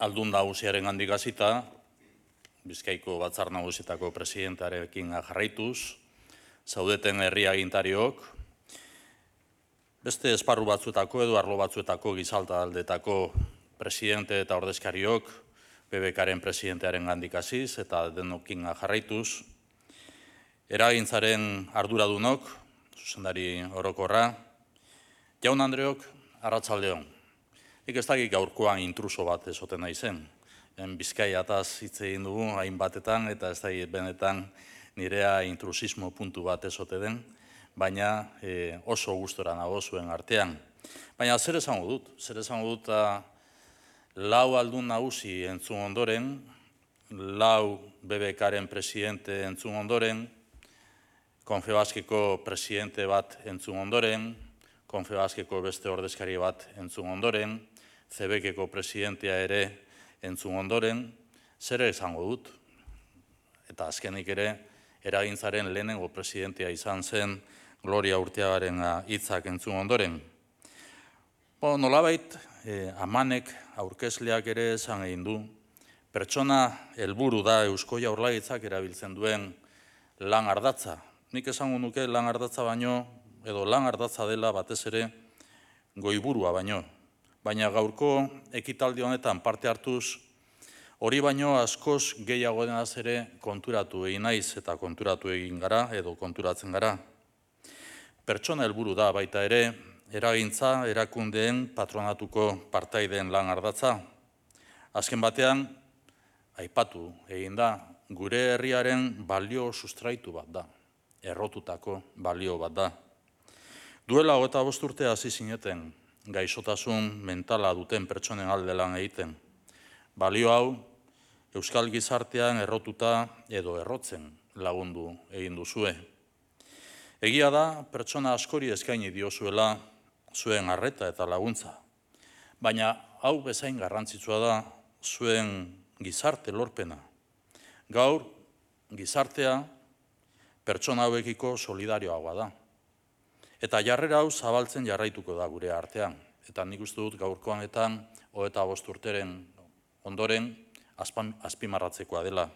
aldun nagusiaren handik hasita, Bizkaiko Batzar Nagusietako presidentearekin jarraituz, zaudeten herri agintariok, beste esparru batzuetako edo arlo batzuetako gizalta aldetako presidente eta ordezkariok, BBKaren presidentearen handik hasiz eta denokin jarraituz, eragintzaren arduradunok, zuzendari orokorra, jaun Andreok, arratsaldeon. Nik ez dakit gaurkoan intruso bat ezoten naizen. Bizkaiataz hitz egin dugu hainbatetan eta ez dakit benetan nirea intrusismo puntu bat ezote den, baina oso gustora nago zuen artean. Baina zer esango dut? Zer esango dut lau aldun nagusi entzun ondoren, lau BBKaren presidente entzun ondoren, Confebaskeko presidente bat entzun ondoren, Confebaskeko beste ordezkari bat entzun ondoren, CBKeko presidentea ere entzun ondoren, zer esango dut? Eta azkenik ere, eragintzaren lehenengo presidentea izan zen Gloria Urteagaren hitzak entzun ondoren. Nolabait, Amanek aurkezleak ere esan egin du, pertsona helburu da Eusko Jaurlaritzak erabiltzen duen lan ardatza. Nik esango nuke lan ardatza baino, edo lan ardatza dela batez ere goiburua baino. Baina gaurko ekitaldi honetan parte hartuz, hori baino askoz gehiago denaz ere konturatu egin naiz eta konturatu egin gara edo konturatzen gara. Pertsona helburu da baita ere, eragintza erakundeen patronatuko partaideen lan ardatza. Azken batean, aipatu egin da, gure herriaren balio sustraitu bat da, errotutako balio bat da. Duela 25 urte hasi zineten, gaixotasun mentala duten pertsonen alde lan egiten. Balio hau, euskal gizartean errotuta edo errotzen lagundu egin duzue. Egia da, pertsona askori eskaini diozuela zuen arreta eta laguntza. Baina hau bezain garrantzitsua da zuen gizarte lorpena. Gaur, gizartea pertsona hauekiko solidarioagoa da. Eta jarrera hau zabaltzen jarraituko da gure artean. Eta nik uste dut gaurkoanetan 25 urteren ondoren azpimarratzekoa dela.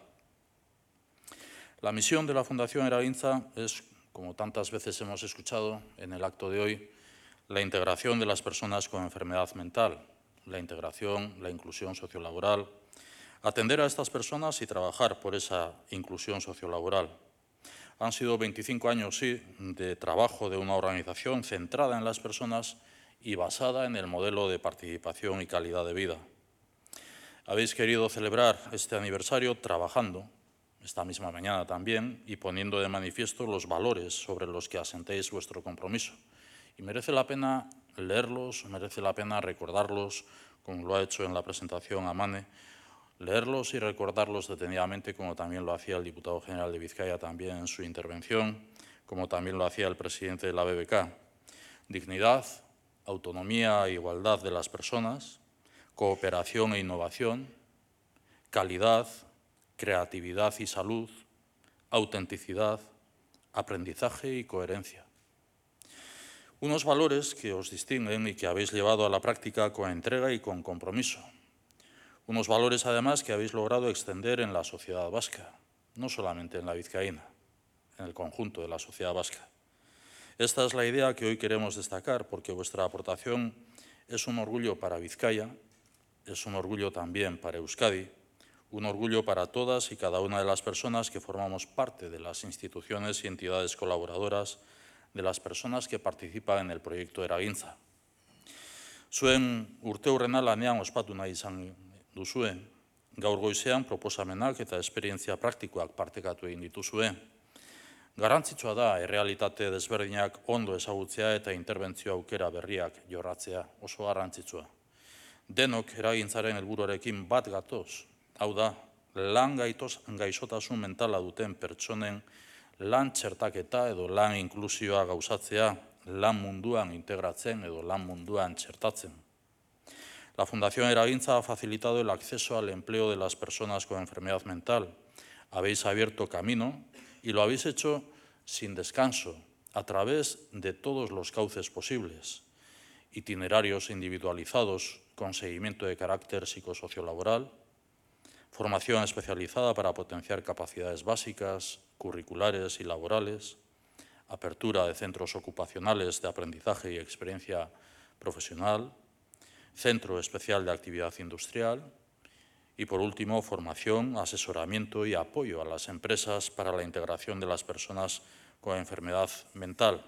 La misión de la Fundación Eragintza es, como tantas veces hemos escuchado en el acto de hoy, la integración de las personas con enfermedad mental, la integración, la inclusión sociolaboral, atender a estas personas y trabajar por esa inclusión sociolaboral. Han sido 25 años, sí, de trabajo de una organización centrada en las personas y basada en el modelo de participación y calidad de vida. Habéis querido celebrar este aniversario trabajando, esta misma mañana también, y poniendo de manifiesto los valores sobre los que asentéis vuestro compromiso. Y merece la pena leerlos, merece la pena recordarlos, como lo ha hecho en la presentación Amane, leerlos y recordarlos detenidamente, como también lo hacía el diputado general de Vizcaya también en su intervención, como también lo hacía el presidente de la BBK. Dignidad, autonomía e igualdad de las personas, cooperación e innovación, calidad, creatividad y salud, autenticidad, aprendizaje y coherencia. Unos valores que os distinguen y que habéis llevado a la práctica con entrega y con compromiso. Unos valores, además, que habéis logrado extender en la sociedad vasca, no solamente en la vizcaína, en el conjunto de la sociedad vasca. Esta es la idea que hoy queremos destacar, porque vuestra aportación es un orgullo para Vizcaya, es un orgullo también para Euskadi, un orgullo para todas y cada una de las personas que formamos parte de las instituciones y entidades colaboradoras, de las personas que participan en el proyecto Eragintza. Zuen urteurrena lanean ospatu nahi izan duzue, gaur goizean proposamenak eta esperientzia praktikoak partekatu egin dituzue. Garrantzitsua da errealitate desberdinak ondo ezagutzea eta interbentzio aukera berriak jorratzea, oso garrantzitsua. Denok eragintzaren helburuarekin bat gatoz, hau da, lan gaixotasun mentala duten pertsonen lan txertaketa edo lan inklusioa gauzatzea, lan munduan integratzen edo lan munduan txertatzen. La Fundación Eragintza ha facilitado el acceso al empleo de las personas con enfermedad mental. Habéis abierto camino y lo habéis hecho sin descanso, a través de todos los cauces posibles. Itinerarios individualizados con seguimiento de carácter psicosociolaboral, formación especializada para potenciar capacidades básicas, curriculares y laborales, apertura de centros ocupacionales de aprendizaje y experiencia profesional, centro especial de actividad industrial y, por último, formación, asesoramiento y apoyo a las empresas para la integración de las personas con enfermedad mental.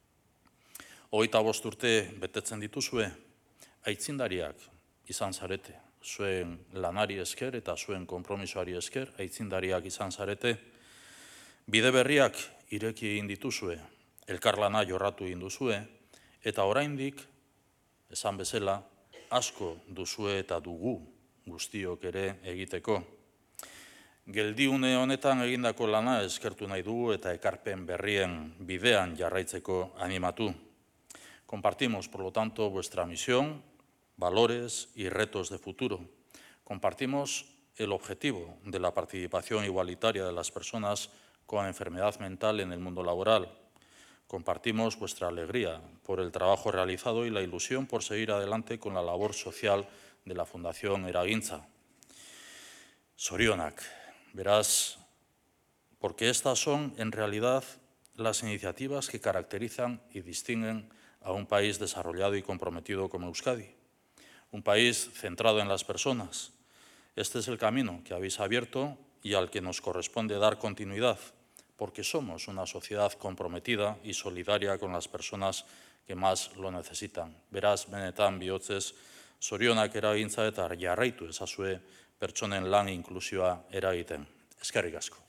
25 urte betetzen dituzue, aitzindariak izan zarete, zuen lanari esker eta zuen konpromisoari esker, aitzindariak izan zarete, bide berriak ireki egin dituzue, elkarlana jorratu egin duzue, eta oraindik, esan bezala, asko duzue eta dugu guztiok ere egiteko. Geldiune honetan egindako lana eskertu nahi dugu eta ekarpen berrien bidean jarraitzeko animatu. Compartimos, por lo tanto, vuestra misión, valores y retos de futuro. Compartimos el objetivo de la participación igualitaria de las personas con enfermedad mental en el mundo laboral. Compartimos vuestra alegría por el trabajo realizado y la ilusión por seguir adelante con la labor social de la Fundación Eragintza. Zorionak, verás, porque estas son en realidad las iniciativas que caracterizan y distinguen a un país desarrollado y comprometido como Euskadi, un país centrado en las personas. Este es el camino que habéis abierto y al que nos corresponde dar continuidad, porque somos una sociedad comprometida y solidaria con las personas que más lo necesitan. Beraz, benetan bihotzez, zorionak eragintza eta jarraitu ezazue pertsonen lan inklusioa eragiten. Eskerrik asko.